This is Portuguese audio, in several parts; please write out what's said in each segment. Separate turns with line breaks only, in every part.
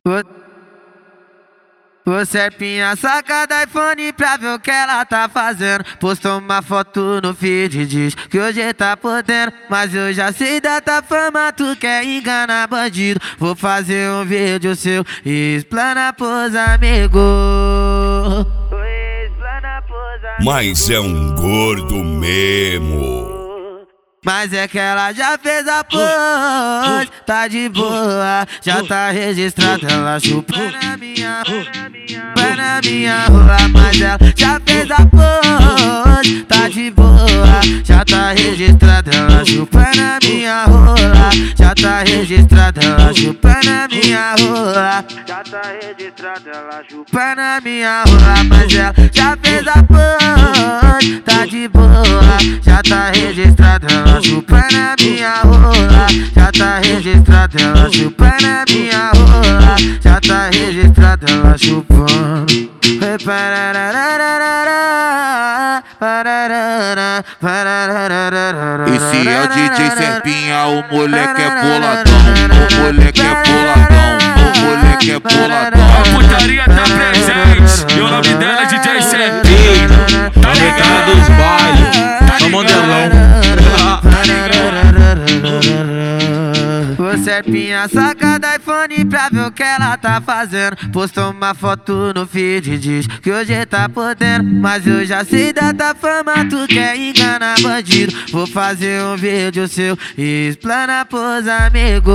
O Serpinha saca da iPhone pra ver o que ela tá fazendo. Postou uma foto no feed e diz que hoje tá podendo. Mas eu já sei da tua fama, tu quer enganar bandido. Vou fazer um vídeo seu e explana pros amigos.
Mas é um gordo mesmo.
Mas é que ela já fez a pose, tá de boa, já tá registrada. Ela chupa na minha rola. Mas ela já fez a pose, tá de boa, já tá registrada. Ela chupa na minha rola, já tá registrada. Ela chupa na minha rola, já tá registrada. Ela chupa na minha rola. Mas ela já fez a pose, tá de boa, já tá registrada. Ela chupa na minha rola, já tá registrada. Ela chupa na minha rola, já tá registrada. Ela chupando.
Esse é o DJ Serpinha, o moleque é boladão, o moleque é boladão, o moleque é boladão.
A putaria tá presente e o nome dela é DJ Serpinha. Tá ligado dos bailes, só modelão.
O Serpinha saca da iPhone pra ver o que ela tá fazendo. Postou uma foto no feed e diz que hoje tá podendo. Mas eu já sei da tua fama, tu quer enganar bandido. Vou fazer um vídeo seu e explana pros amigos.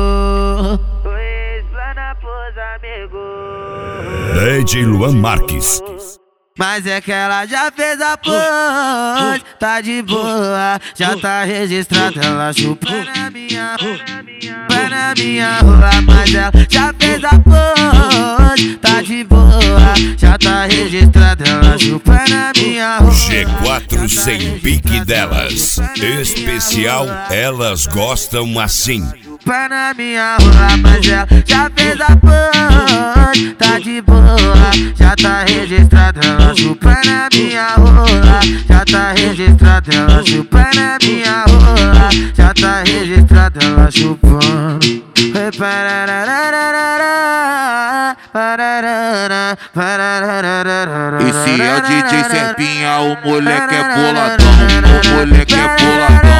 Explana pros amigos.
DJ Luan Marques.
Mas é que ela já fez a pose, tá de boa, já tá registrada. Ela chupa na minha rola. Mas ela já fez a pose, tá de boa, já tá registrada. Ela chupa na minha rola.
G4 sem pique delas. Especial, elas gostam assim.
Chupa na minha rola. Mas ela já fez a pose, tá de boa, já tá registrada. Ela chupa na minha rola, já tá registrada. Ela chupa na minha rola, já tá registrada. Ela chupando.
Esse é o DJ Serpinha, o moleque é boladão, o moleque é boladão.